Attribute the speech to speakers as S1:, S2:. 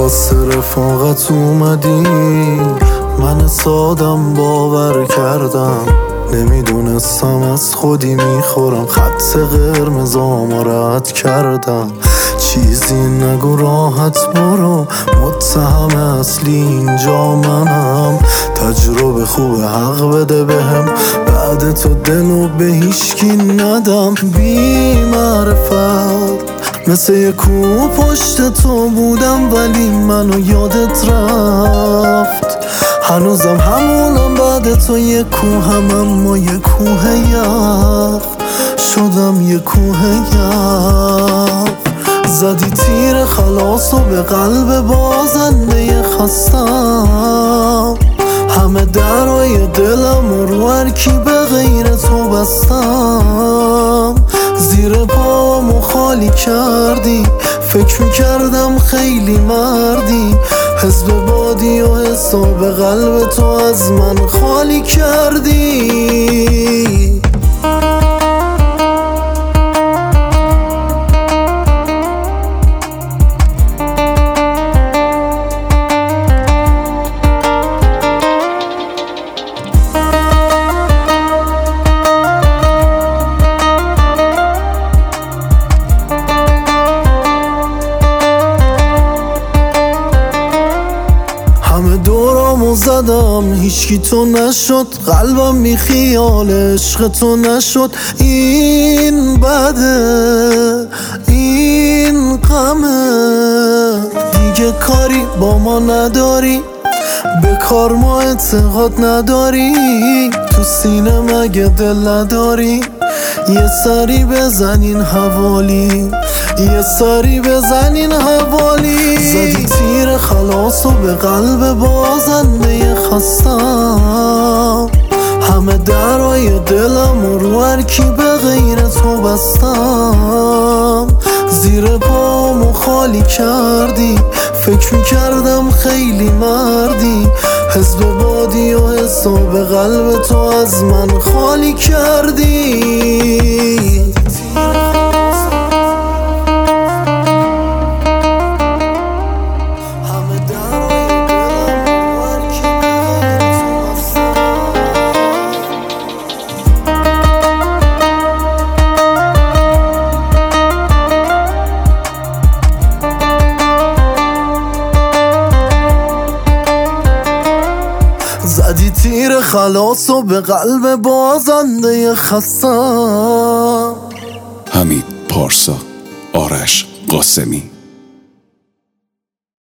S1: واسه رفاقت اومدی، من سادم باور کردم، نمیدونستم از خودی میخورم، خط قرمزامو رد کردم. چیزی نگو راحت برو، متهم اصلی اینجا منم. تجربه خوب حق بده بهم، بعد تو دلو به هیچکی ندم. بی معرفت مثل یه کوه پشت تو بودم، ولی منو یادت رفت. هنوزم همونم بعد تو، یه کوهم اما یه کوه یخ شدم، یه کوه یخ. زدی تیر خلاصو به قلب بازنده خستم، همه درای دلم رو هرکی به غیر تو بستم. زیر پامو خالی کردی، فکر میکردم خیلی مردی. حزب بادی و حساب قلب تو از من خالی کردی. همه دورامو زدم هیچکی تو نشد، قلبم بی خیال عشق تو نشد. این بده این غمه، دیگه کاری با ما نداری، به کار ما اعتقاد نداری. تو سینه مگه دل نداری؟ یه سری بزنین حوالی، یه سری بزنین حوالی. زدی تیر خلاصو به قلب بازنده خستم، همه درای دلم رو هرکی به غیر تو بستم. زیر پامو خالی کردی، فکر میکردم خیلی مردی. حزب بادی و حساب قلب تو از من خالی کردی. زدی تیر خلاصو به قلب بازنده خستم.
S2: حمید پارسا، آرش قاسمی.